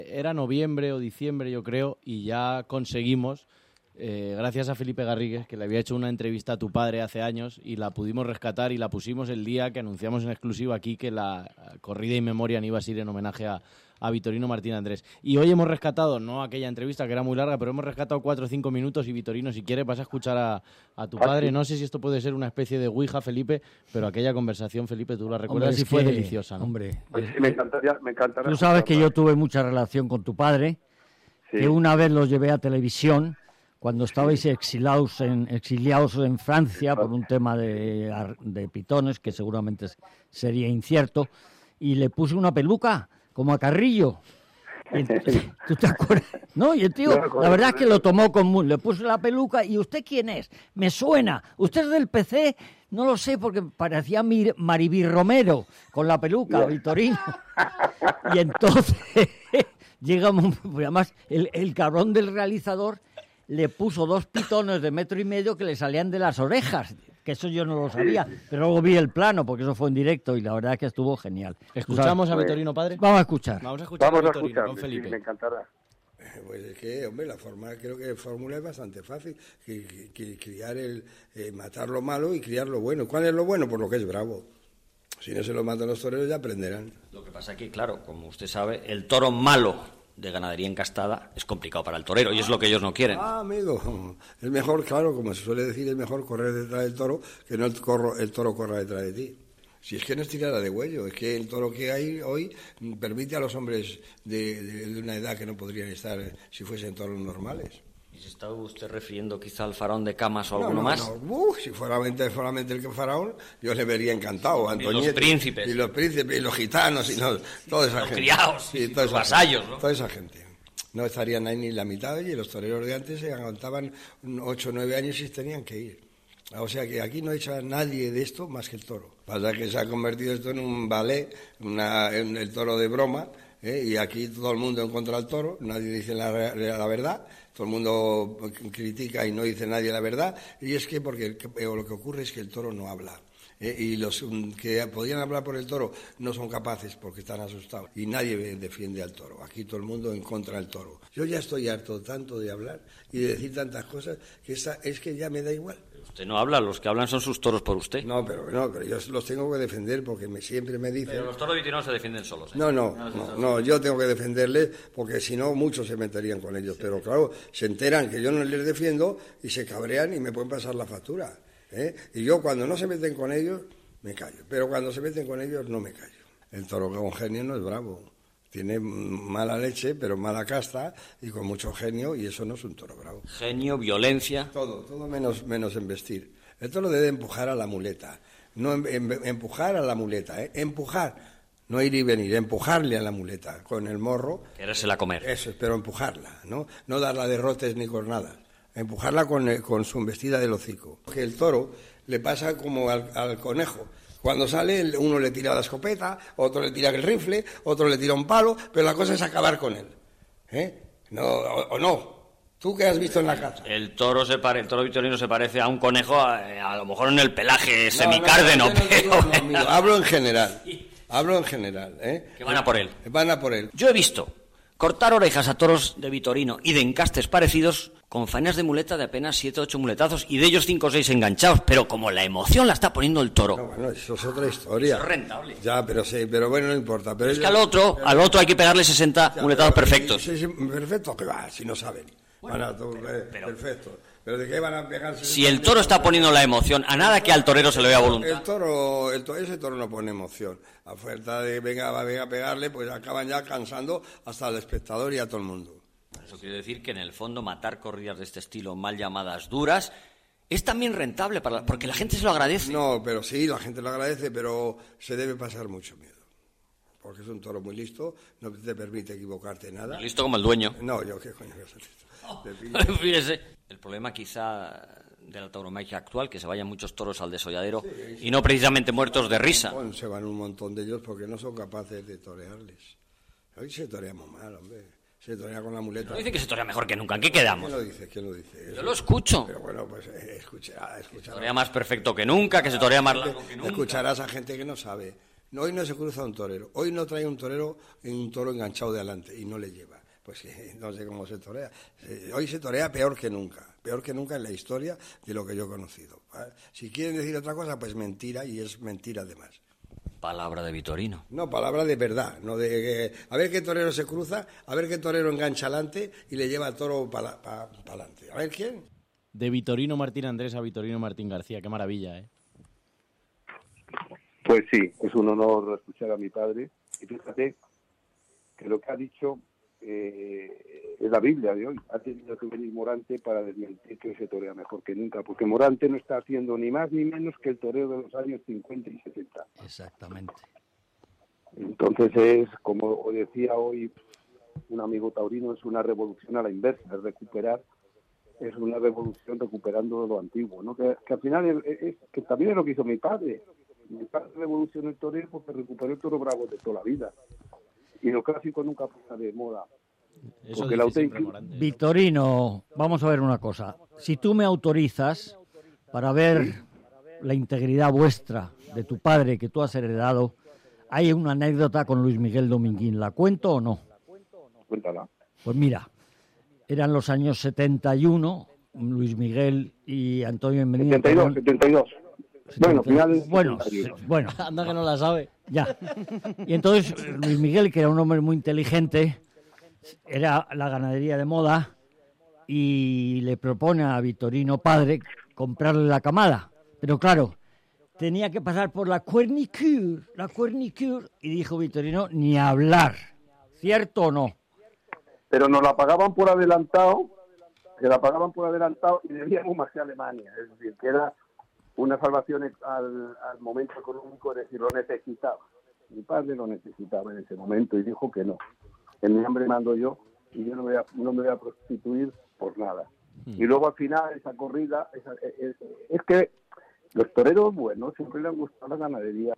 Era noviembre o diciembre, yo creo, y ya conseguimos, gracias a Felipe Garrigues, que le había hecho una entrevista a tu padre hace años, y la pudimos rescatar y la pusimos el día que anunciamos en exclusiva aquí que la corrida in memoriam iba a ser en homenaje a Vitorino Martín Andrés. Y hoy hemos rescatado, no aquella entrevista que era muy larga, pero hemos rescatado 4 o 5 minutos y Vitorino, si quieres, vas a escuchar a tu padre. Sí. No sé si esto puede ser una especie de ouija, Felipe, pero aquella conversación, Felipe, tú la recuerdas y fue deliciosa, ¿no? Hombre, Pues sí, me encantaría. tú sabes que yo tuve mucha relación con tu padre, Sí. que una vez los llevé a televisión cuando estabais exiliados en Francia por un tema de pitones, que seguramente sería incierto, y le puse una peluca, como a Carrillo. Y ¿tú te acuerdas? No, y el tío, la verdad es que lo tomó común. Le puse la peluca y ¿usted quién es? Me suena. ¿Usted es del PC? No lo sé porque parecía Maribí Romero con la peluca, Vitorino. Y entonces llegamos, además el cabrón del realizador le puso 2 pitones de 1,5 metros que le salían de las orejas, que eso yo no lo sabía, pero luego vi el plano porque eso fue en directo y la verdad es que estuvo genial. ¿Escuchamos a Vitorino, padre? Vamos a escuchar. Vamos a escuchar Vamos a a Vitorino escuchar, con Felipe. sí, me encantará. Pues es que, hombre, creo que la fórmula es bastante fácil, que criar matar lo malo y criar lo bueno. ¿Cuál es lo bueno? Por lo que es bravo. Si no se lo matan los toreros ya aprenderán. Lo que pasa es que, claro, como usted sabe, el toro malo de ganadería encastada es complicado para el torero y es lo que ellos no quieren. Amigo, es mejor, claro, como se suele decir, es mejor correr detrás del toro que no el toro corra detrás de ti. Si es que no es tirada de huello, es que el toro que hay hoy permite a los hombres de una edad que no podrían estar si fuesen toros normales. ¿Y se está usted refiriendo quizá al faraón de Camas o alguno más? Si fuera solamente el que faraón, yo le vería encantado. Y los príncipes. Y los príncipes, y los gitanos, y toda esa gente. Criados, y los vasallos, ¿no? Toda esa gente. No estarían ahí ni la mitad, y los toreros de antes se aguantaban 8 o 9 años y tenían que ir. O sea que aquí no echa nadie de esto más que el toro. Pasa que se ha convertido esto en un ballet, en el toro de broma, y aquí todo el mundo en contra del toro, nadie dice la verdad, todo el mundo critica y no dice nadie la verdad, y es que porque lo que ocurre es que el toro no habla. Y los que podían hablar por el toro no son capaces porque están asustados y nadie defiende al toro. Aquí todo el mundo en contra del toro. Yo ya estoy harto tanto de hablar y de decir tantas cosas que es que ya me da igual. Usted no habla, los que hablan son sus toros por usted. No, pero yo los tengo que defender porque siempre me dicen... Pero los toros vitirinos se defienden solos, ¿eh? No, yo tengo que defenderles porque si no muchos se meterían con ellos. Pero claro, se enteran que yo no les defiendo y se cabrean y me pueden pasar la factura. Y yo cuando no se meten con ellos, me callo. Pero cuando se meten con ellos, no me callo. El toro con genio no es bravo. Tiene mala leche, pero mala casta y con mucho genio, y eso no es un toro bravo. Genio, violencia... Todo menos embestir. El toro debe empujar a la muleta. No empujar a la muleta, empujar. No ir y venir, empujarle a la muleta con el morro. Querérsela comer. Eso, pero empujarla, no darla derrotes ni cornadas. Empujarla con su embestida del hocico. Que el toro le pasa como al conejo. Cuando sale, uno le tira la escopeta, otro le tira el rifle, otro le tira un palo, pero la cosa es acabar con él. No. ¿Tú qué has visto en la caza? El toro vitorino se parece a un conejo, a lo mejor en el pelaje semicárdeno, pero... Hablo en general. Que van a por él. Van a por él. Yo he visto cortar orejas a toros de Vitorino y de encastes parecidos con faenas de muleta de apenas 7 o 8 muletazos y de ellos 5 o 6 enganchados, pero como la emoción la está poniendo el toro. No, bueno, eso es otra historia. Eso es rentable. Ya, pero bueno, no importa. Pero es que al otro hay que pegarle 60 muletazos perfectos. Sí, perfecto, que va, si no saben. Bueno, perfecto. ¿Pero de qué van a pegarse? Si el toro está poniendo la emoción, a nada que al torero se le vea voluntad. Ese toro no pone emoción. A fuerza de venga a pegarle, pues acaban ya cansando hasta al espectador y a todo el mundo. Eso quiere decir que en el fondo matar corridas de este estilo, mal llamadas duras, es también rentable porque la gente se lo agradece. No, pero sí, la gente lo agradece, pero se debe pasar mucho miedo. Porque es un toro muy listo, no te permite equivocarte nada. Listo como el dueño. No, yo qué coño voy a ser listo. Fíjese, el problema quizá de la tauromaquia actual, que se vayan muchos toros al desolladero y no precisamente muertos de risa. Bueno, se van un montón de ellos porque no son capaces de torearles. Hoy se toreamos mal, hombre. Se torea con la muleta. No dice que se torea mejor que nunca. ¿En qué quedamos? ¿Quién lo dice? Yo lo escucho. Pero bueno, pues escuchará. Se torea más perfecto que nunca, que se torea más largo que nunca. Escucharás a gente que no sabe. Hoy no se cruza un torero, hoy no trae un torero en un toro enganchado de adelante y no le lleva. Pues no sé cómo se torea. Hoy se torea peor que nunca en la historia de lo que yo he conocido, ¿vale? Si quieren decir otra cosa, pues mentira, y es mentira además. Palabra de Vitorino. No, palabra de verdad, no de a ver qué torero se cruza, a ver qué torero engancha adelante y le lleva al toro para adelante. A ver quién. De Vitorino Martín Andrés a Vitorino Martín García, qué maravilla, ¿eh? Pues sí, es un honor escuchar a mi padre. Y fíjate que lo que ha dicho es la Biblia de hoy. Ha tenido que venir Morante para desmentir que se torea mejor que nunca, porque Morante no está haciendo ni más ni menos que el toreo de los años 50 y 60. Exactamente. Entonces es, como decía hoy un amigo taurino, es una revolución a la inversa, es una revolución recuperando lo antiguo, ¿no? Que al final es que también es lo que hizo mi padre. Mi padre revolucionó el toreo porque recuperó el toro bravo de toda la vida. Y lo clásico nunca pasa de moda. Eso porque dice el siempre auténtico... Morante. Vitorino, vamos a ver una cosa. Si tú me autorizas para ver la integridad vuestra de tu padre que tú has heredado, hay una anécdota con Luis Miguel Dominguín. ¿La cuento o no? Cuéntala. Pues mira, eran los años 71, Luis Miguel y Antonio Benvenida. 72. Bueno, finales bueno, Anda que no la sabe. ya. Y entonces Luis Miguel, que era un hombre muy inteligente, era la ganadería de moda y le propone a Vitorino padre comprarle la camada. Pero claro, tenía que pasar por la cuernicure, y dijo Vitorino, ni hablar. ¿Cierto o no? Pero nos la pagaban por adelantado, y debíamos más que Alemania. Es decir, que era una salvación al momento económico, es decir, lo necesitaba. Mi padre lo necesitaba en ese momento y dijo que no. En mi hambre mando yo y yo no me voy a prostituir por nada. Y luego al final esa corrida, es que los toreros buenos siempre le han gustado las ganaderías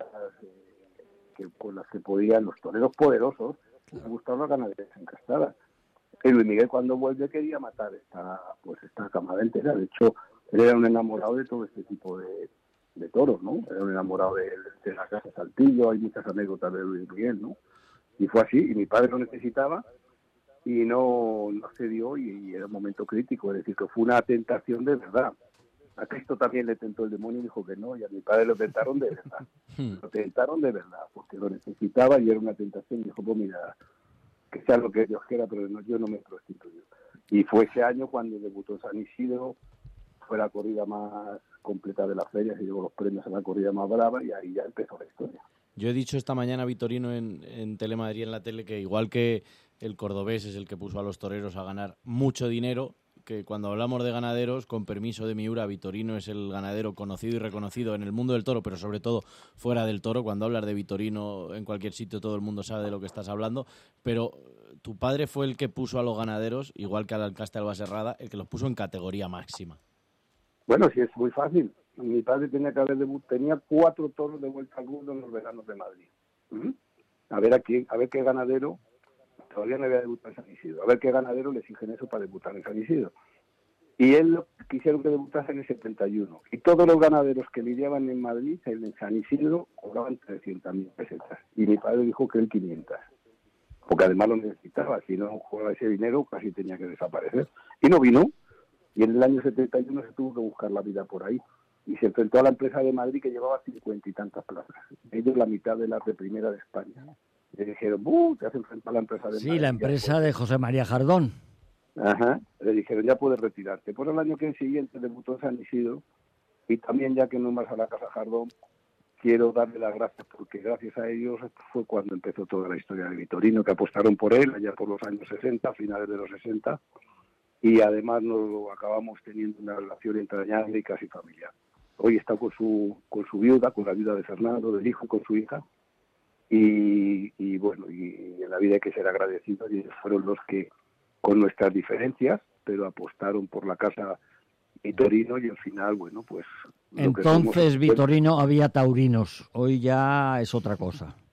con las que podían, los toreros poderosos, les han gustado las ganaderías encastadas. Y Luis Miguel cuando vuelve quería matar esta camada entera. De hecho, él era un enamorado de todo este tipo de toros, ¿no? Era un enamorado de la casa Saltillo, hay muchas anécdotas de Luis Miguel, ¿no? Y fue así, y mi padre lo necesitaba y no se dio, y era un momento crítico, es decir, que fue una tentación de verdad. A Cristo también le tentó el demonio y dijo que no, y a mi padre lo tentaron de verdad. Lo tentaron de verdad, porque lo necesitaba y era una tentación, y dijo, pues mira, que sea lo que Dios quiera, pero yo no me prostituyo. Y fue ese año cuando debutó San Isidro, fue la corrida más completa de la feria, se llevó los premios a la corrida más brava, y ahí ya empezó la historia. Yo he dicho esta mañana, Vitorino, en Telemadrid, en la tele, que igual que el cordobés es el que puso a los toreros a ganar mucho dinero, que cuando hablamos de ganaderos, con permiso de Miura, Vitorino es el ganadero conocido y reconocido en el mundo del toro, pero sobre todo fuera del toro. Cuando hablas de Vitorino en cualquier sitio todo el mundo sabe de lo que estás hablando, pero tu padre fue el que puso a los ganaderos, igual que al Alcaste Albaserrada, el que los puso en categoría máxima. Bueno, sí, es muy fácil. Mi padre tenía 4 toros de vuelta al mundo en los veranos de Madrid. A ver qué ganadero, todavía no había debutado en San Isidro, a ver qué ganadero le exigen eso para debutar en San Isidro. Y él quisieron que debutase en el 71. Y todos los ganaderos que lidiaban en Madrid, en San Isidro, cobraban 300.000 pesetas. Y mi padre dijo que él 500. Porque además lo necesitaba. Si no jugaba ese dinero, casi tenía que desaparecer. Y no vino. Y en el año 71 se tuvo que buscar la vida por ahí. Y se enfrentó a la empresa de Madrid, que llevaba 50 y tantas plazas. Ellos la mitad de las de primera de España. Le dijeron, te has enfrentado a la empresa de Madrid. Sí, la empresa de José María Jardón. Ajá. Le dijeron, ya puedes retirarte. Por el año que siguiente debutó en San Isidro. Y también, ya que no vas a la Casa Jardón, quiero darle las gracias, porque gracias a ellos fue cuando empezó toda la historia de Vitorino, que apostaron por él allá por los años 60, finales de los 60. Y además nos lo acabamos teniendo una relación entrañable y casi familiar. Hoy está con su viuda, con la viuda de Fernando, del hijo, con su hija. Y bueno, y en la vida hay que ser agradecidos, y ellos fueron los que, con nuestras diferencias, pero apostaron por la casa Vitorino, y al final, bueno, pues... Entonces, Vitorino, había taurinos, hoy ya es otra cosa.